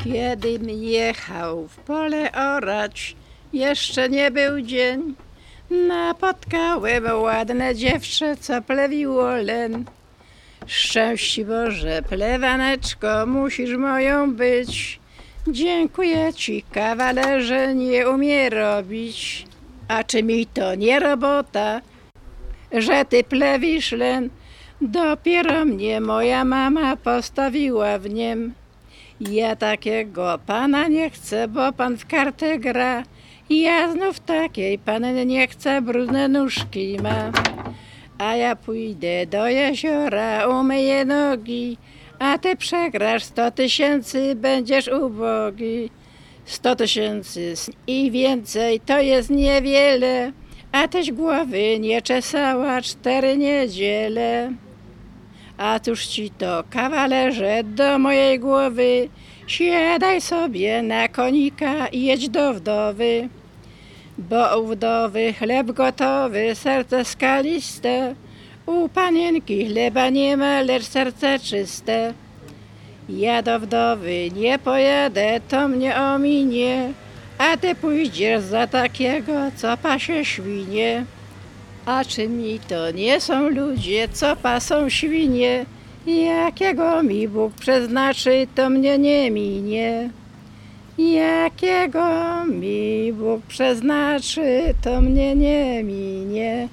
Kiedym jechał w pole orać, jeszcze nie był dzień. Napotkałem ładne dziewczę, co plewiło len. Szczęści Boże, plewaneczko, musisz moją być. Dziękuję ci, kawalerze, nie umie robić. A czy mi to nie robota, że ty plewisz len? Dopiero mnie moja mama postawiła w niem. Ja takiego pana nie chcę, bo pan w kartę gra. Ja znów takiej panny nie chcę, brudne nóżki ma. A ja pójdę do jeziora, umyję nogi, a ty przegrasz 100 000, będziesz ubogi. 100 000 i więcej to jest niewiele, a tyś głowy nie czesała 4 niedziele. A cóż ci to, kawalerze, do mojej głowy? Siadaj sobie na konika i jedź do wdowy. Bo u wdowy chleb gotowy, serce skaliste. U panienki chleba nie ma, lecz serce czyste. Ja do wdowy nie pojadę, to mnie ominie, a ty pójdziesz za takiego, co pasie świnie. A czy mi to nie są ludzie, co pasą świnie? Jakiego mi Bóg przeznaczy, to mnie nie minie. Jakiego mi Bóg przeznaczy, to mnie nie minie.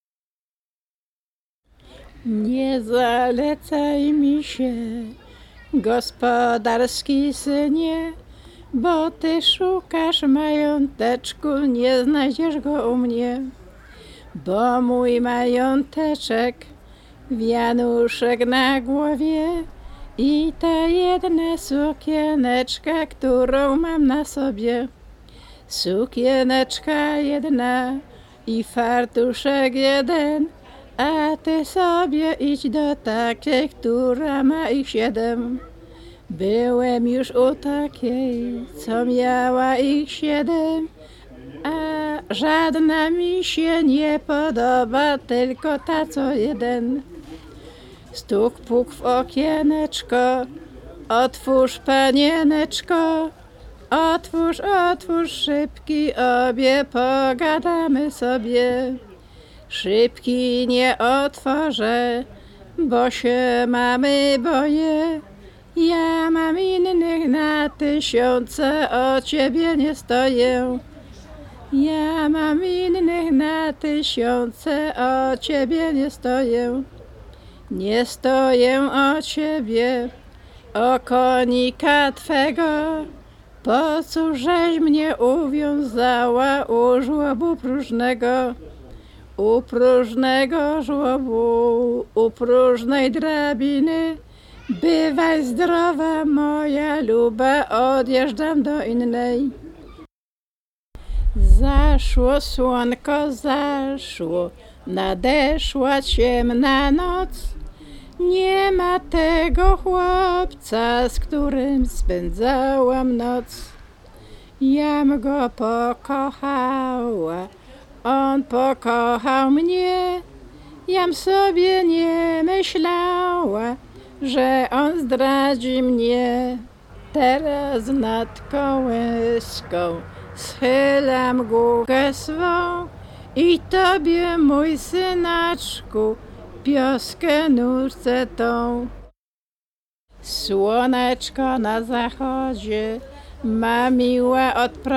Nie zalecaj mi się, gospodarski synie, bo ty szukasz mająteczku, nie znajdziesz go u mnie. Bo mój mająteczek, wianuszek na głowie i ta jedna sukieneczka, którą mam na sobie. Sukieneczka jedna i fartuszek jeden, a ty sobie idź do takiej, która ma ich 7. Byłem już u takiej, co miała ich 7, a żadna mi się nie podoba, tylko ta co jeden. Stuk puk w okieneczko, otwórz panieneczko, otwórz szybki, obie pogadamy sobie. Szybki nie otworzę, bo się mamy boję. Ja mam innych na 1000, o ciebie nie stoję. Ja mam innych na 1000, o ciebie nie stoję. Nie stoję o ciebie, o konika twego. Po cóżeś mnie uwiązała u żłobu próżnego? U próżnego żłobu, u próżnej drabiny. Bywaj zdrowa, moja luba, odjeżdżam do innej. Zaszło słonko, zaszło, nadeszła ciemna noc. Nie ma tego chłopca, z którym spędzałam noc. Jam go pokochała, on pokochał mnie. Jam sobie nie myślała, że on zdradzi mnie. Teraz nad kołyską schylam główkę swą i tobie, mój synaczku, pioskę nucę tą. Słoneczko na zachodzie, ma miła,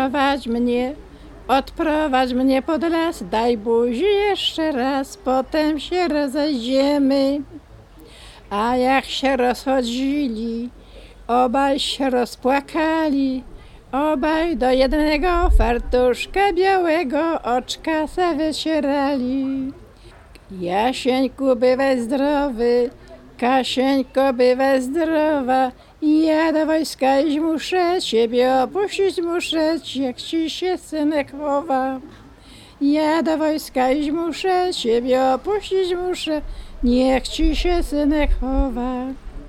odprowadź mnie pod las, daj buzi jeszcze raz, potem się rozejdziemy. A jak się rozchodzili, obaj się rozpłakali, obaj do jednego fartuszka białego oczka se wycierali. Jasieńku, bywaj zdrowy, Kasieńko, bywaj zdrowa, ja do wojska iść muszę, ciebie opuścić muszę, jak ci się synek chowa. Ja do wojska iść muszę, ciebie opuścić muszę, niech ci się synek chowa.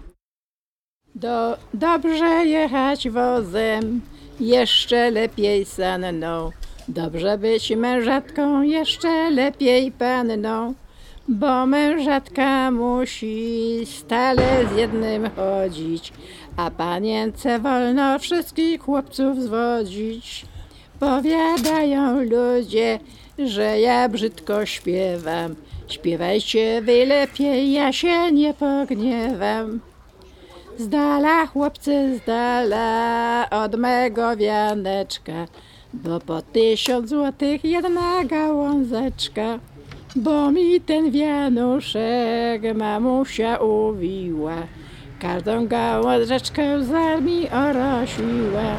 Dobrze jechać wozem, jeszcze lepiej sanną. Dobrze być mężatką, jeszcze lepiej panną. Bo mężatka musi stale z jednym chodzić, a panience wolno wszystkich chłopców zwodzić. Powiadają ludzie, że ja brzydko śpiewam. Śpiewajcie wy lepiej, ja się nie pogniewam. Z dala, chłopcy, z dala od mego wianeczka, bo po 1000 złotych jedna gałązeczka. Bo mi ten wianuszek mamusia uwiła, każdą gałązeczkę za mi orośliła.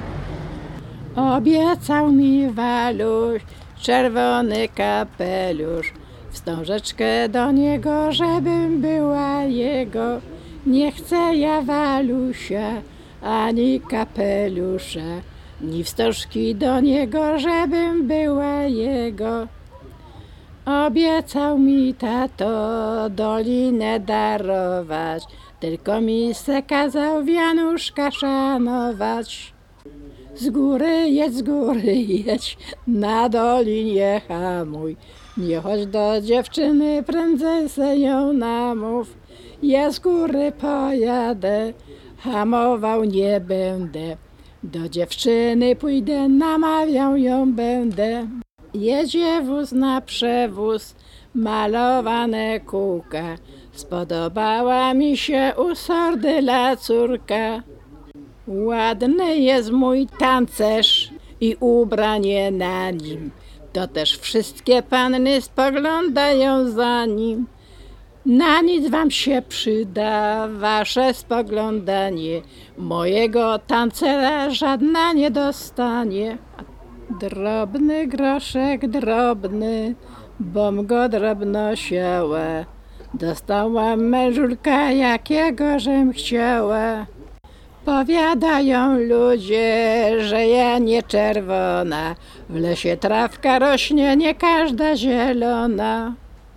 Obiecał mi Waluś czerwony kapelusz, wstążeczkę do niego, żebym była jego. Nie chcę ja Walusia, ani kapelusza, ni wstążki do niego, żebym była jego. Obiecał mi tato dolinę darować, tylko mi se kazał wianuszka szanować. Z góry jedź, na dolinie hamuj, nie chodź do dziewczyny, prędzej se ją namów. Ja z góry pojadę, hamował nie będę, do dziewczyny pójdę, namawiał ją będę. Jedzie wóz na przewóz, malowane kółka, spodobała mi się u sordyla córka. Ładny jest mój tancerz i ubranie na nim, to też wszystkie panny spoglądają za nim. Na nic wam się przyda wasze spoglądanie, mojego tancera żadna nie dostanie. Drobny groszek drobny, bom go drobno siała, dostałam mężulka, jakiego żem chciała. Powiadają ludzie, że ja nie czerwona, w lesie trawka rośnie, nie każda zielona.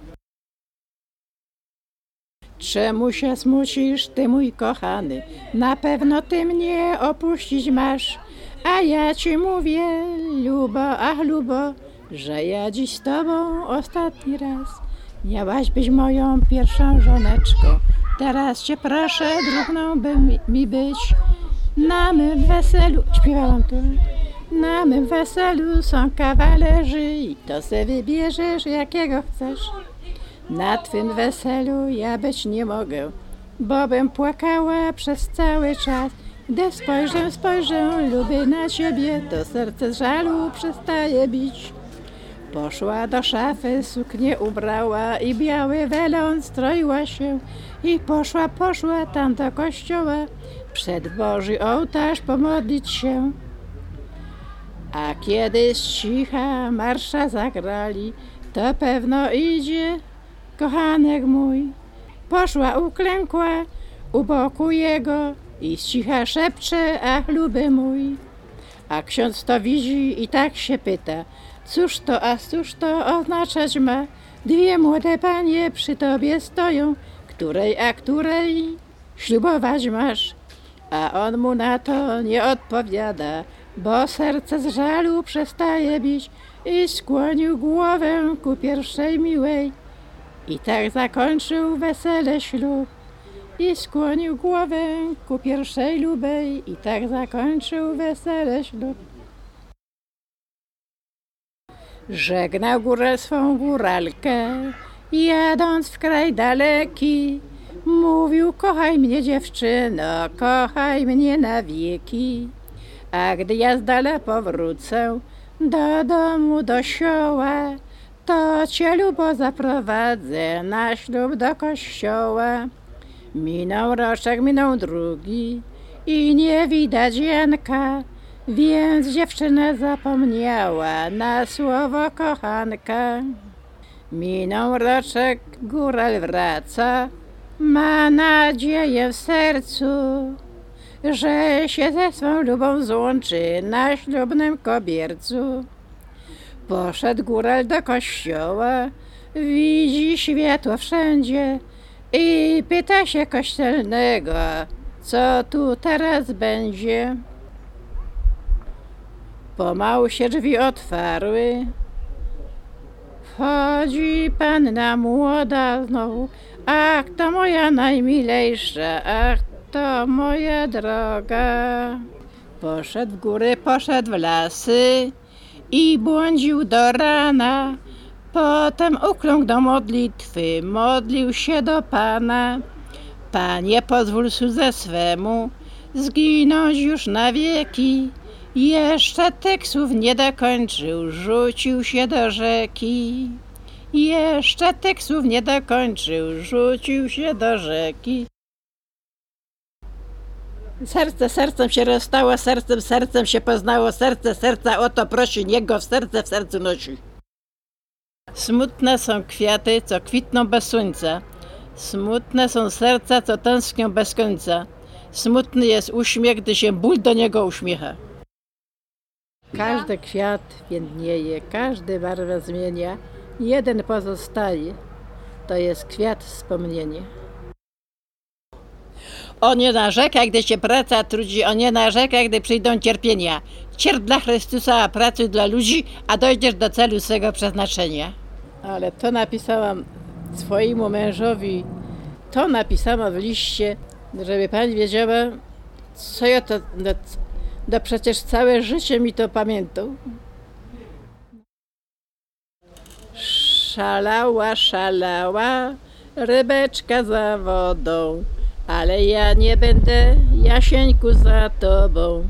Czemu się smucisz, ty mój kochany? Na pewno ty mnie opuścić masz. A ja ci mówię, lubo, ach lubo, że ja dziś z tobą ostatni raz. Miałaś być moją pierwszą żoneczką, teraz cię proszę drugą by mi być. Na mym weselu, śpiewałam tu, na mym weselu są kawalerzy i to se wybierzesz jakiego chcesz. Na twym weselu ja być nie mogę, bo bym płakała przez cały czas. Gdy spojrzę, lubię na ciebie, to serce z żalu przestaje bić. Poszła do szafy, suknię ubrała i biały welon stroiła się. I poszła tam do kościoła, przed Boży ołtarz pomodlić się. A kiedy z cicha marsza zagrali, to pewno idzie kochanek mój. Poszła, uklękła u boku jego i z cicha szepcze, ach luby mój. A ksiądz to widzi i tak się pyta, cóż to oznaczać ma? Dwie młode panie przy tobie stoją, której ślubować masz. A on mu na to nie odpowiada, bo serce z żalu przestaje bić i skłonił głowę ku pierwszej miłej. I tak zakończył wesele ślub. I skłonił głowę ku pierwszej lubej i tak zakończył wesele ślub. Żegnał góral swą góralkę, jadąc w kraj daleki. Mówił, kochaj mnie dziewczyno, kochaj mnie na wieki. A gdy ja z dala powrócę do domu, do sioła, to cię lubo zaprowadzę na ślub do kościoła. Minął roczek, minął drugi i nie widać Janka, więc dziewczyna zapomniała na słowo kochanka. Minął roczek, góral wraca, ma nadzieję w sercu, że się ze swą lubą złączy na ślubnym kobiercu. Poszedł góral do kościoła, widzi światło wszędzie i pyta się kościelnego, co tu teraz będzie. Pomału się drzwi otwarły, wchodzi panna młoda znowu. Ach, to moja najmilejsza, ach, to moja droga. Poszedł w góry, poszedł w lasy i błądził do rana. Potem ukląkł do modlitwy, modlił się do Pana. Panie, pozwól słudze swemu zginąć już na wieki. Jeszcze tych słów nie dokończył, rzucił się do rzeki. Jeszcze tych słów nie dokończył, rzucił się do rzeki. Serce sercem się rozstało, sercem się poznało, serce serca o to prosi, niech go w sercu nosi. Smutne są kwiaty, co kwitną bez słońca. Smutne są serca, co tęsknią bez końca. Smutny jest uśmiech, gdy się ból do niego uśmiecha. Każdy kwiat piętnieje, każdy barwę zmienia. Jeden pozostaje, to jest kwiat wspomnienia. On nie narzeka, gdy się praca trudzi, on nie narzeka, gdy przyjdą cierpienia. Cierp dla Chrystusa, a pracuj dla ludzi, a dojdziesz do celu swego przeznaczenia. Ale to napisałam swojemu mężowi, to napisałam w liście, żeby pani wiedziała, co ja to, no przecież całe życie mi to pamiętał. Szalała, rybeczka za wodą, ale ja nie będę, Jasieńku, za tobą.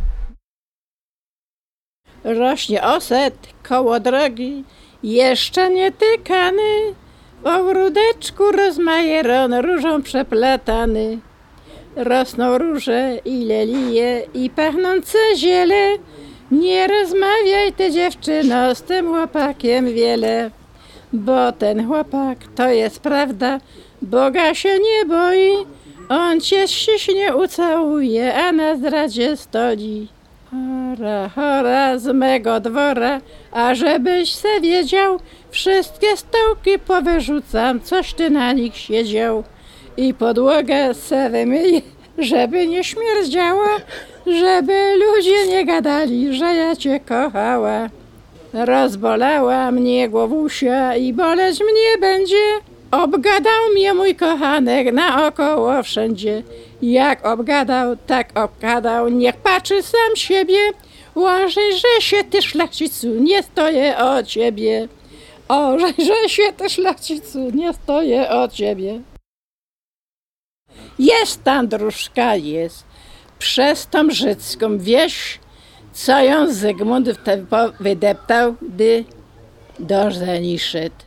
Rośnie oset koło drogi, jeszcze nie tykany, w ogródeczku rozmajeron, różą przeplatany. Rosną róże i lelie i pachnące ziele, nie rozmawiaj ty, dziewczyno, z tym chłopakiem wiele. Bo ten chłopak, to jest prawda, Boga się nie boi, on cię ściśnie ucałuje, a na zdradzie stoi. Chora z mego dwora, a żebyś se wiedział, wszystkie stołki powyrzucam, coś ty na nich siedział. I podłogę se wymyję, żeby nie śmierdziała, żeby ludzie nie gadali, że ja cię kochała. Rozbolała mnie głowusia i boleć mnie będzie. Obgadał mnie mój kochanek naokoło wszędzie. Jak obgadał, tak obgadał, niech patrzy sam siebie. Łożej, że się ty, szlachcicu, nie stoję o ciebie. Ożej, że się ty, szlachcicu, nie stoję o ciebie. Jest tam dróżka, jest, przez tą życką wieś, co ją Zygmunt wydeptał, gdy do Żeni szedł.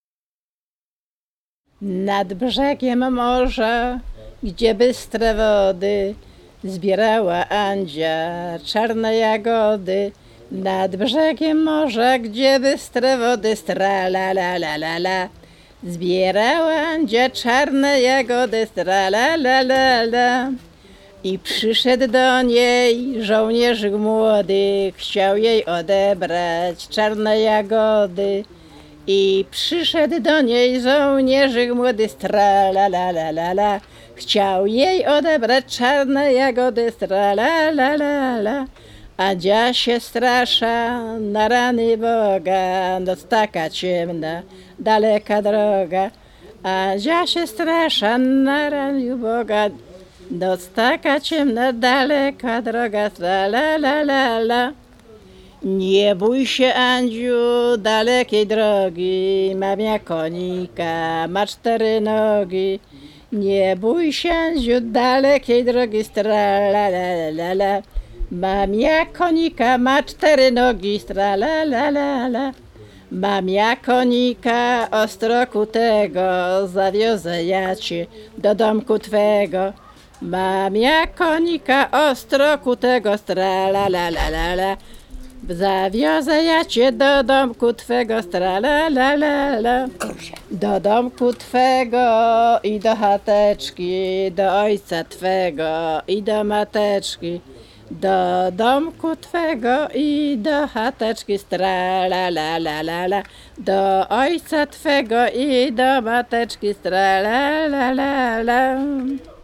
Nad brzegiem morza, gdzie bystre wody, zbierała Andzia czarne jagody. Nad brzegiem morza, gdzie bystre wody, stra-la-la-la-la-la, zbierała Andzia czarne jagody, stra-la-la-la-la. I przyszedł do niej żołnierzyk młody, chciał jej odebrać czarne jagody. I przyszedł do niej żołnierzyk młody, stra-la-la-la-la-la, chciał jej odebrać czarne jagody, stra-la-la-la-la. Andzia się strasza na rany Boga, noc taka ciemna, daleka droga. Andzia się strasza na rany Boga, noc taka ciemna, daleka droga, tra-la-la-la-la. Nie bój się, Andziu, dalekiej drogi, mam ja konika, ma 4 nogi. Nie bój się, Andziu, dalekiej drogi, stra-la-la-la-la. Mam ja konika, ma 4 nogi, stra-la-la-la-la. Mam ja konika ostrokutego, zawiozę ja cię do domku twego. Mam ja konika ostrokutego, stra-la-la-la-la-la. Zawiozę ja cię do domku twego, stra-la-la-la-la. Do domku twego i do chateczki, do ojca twego i do mateczki. Do domku twego i do chateczki, stra-la-la-la-la-la. Do ojca twego i do mateczki, stra-la-la-la-la.